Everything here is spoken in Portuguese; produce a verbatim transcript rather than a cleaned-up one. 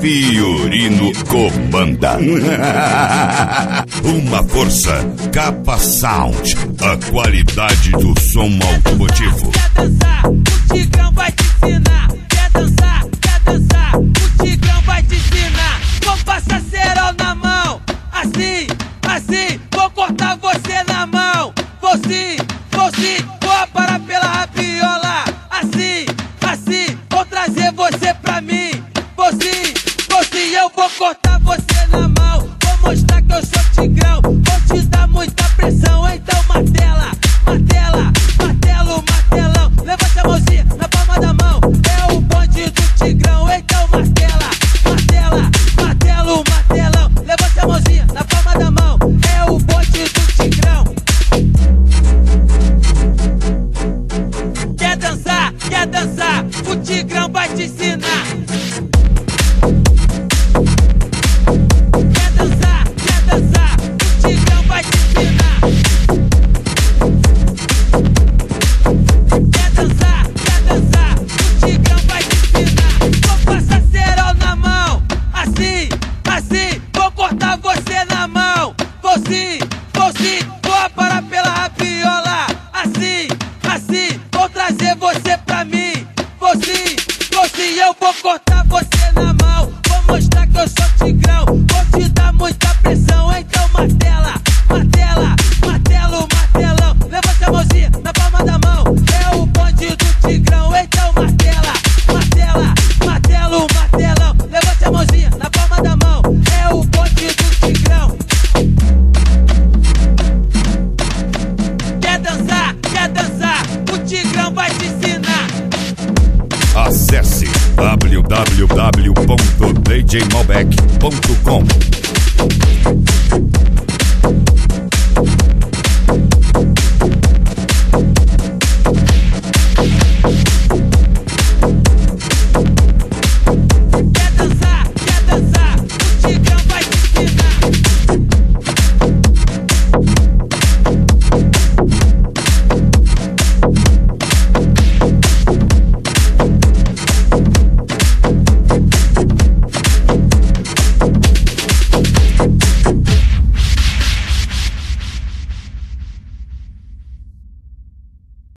Fiorino comanda. Uma força, Capa Sound, a qualidade do som automotivo. Quer dançar? O Tigrão vai te ensinar. Quer dançar? Quer dançar? O Tigrão vai te ensinar. Com passacerol na mão, assim, assim, vou cortar você na mão. Vou sim, vou sim, vou aparar pela rabiola. Assim, assim, vou trazer você pra mim. Vou sim, vou sim, eu vou cortar você na mão. Vou mostrar que eu sou Tigrão. Vou te dar muita pressão, então martela, martela, martelo, martelão. Levanta a mãozinha na palma da mão. É o bonde do Tigrão, então martela, martela, martelo, martelão. Levanta a mãozinha na palma da mão. É o bonde do Tigrão. Quer dançar? Quer dançar? O Tigrão vai te ensinar. Quer dançar? Quer dançar? O Tigrão vai te ensinar. Quer dançar? Quer dançar? O Tigrão vai te ensinar. Vou passar cerol na mão. Assim, assim, vou cortar você na mão. Vou sim, vou sim, vou aparar pela rabiola. Assim, assim, vou trazer você pra mim. Vou sim, vou sim, eu vou cortar você na mão. Vou mostrar que eu sou Tigrão. Vou te dar muita pressão, então martela, martela, martelo, martelão. Levanta a mãozinha na palma da mão. É o bonde do Tigrão, então martela, martela, martelo, martelão. Levanta a mãozinha na palma da mão. É o bonde do Tigrão. Quer dançar? Quer dançar? O Tigrão vai te ensinar. Acesse w w w ponto d j malbec ponto com.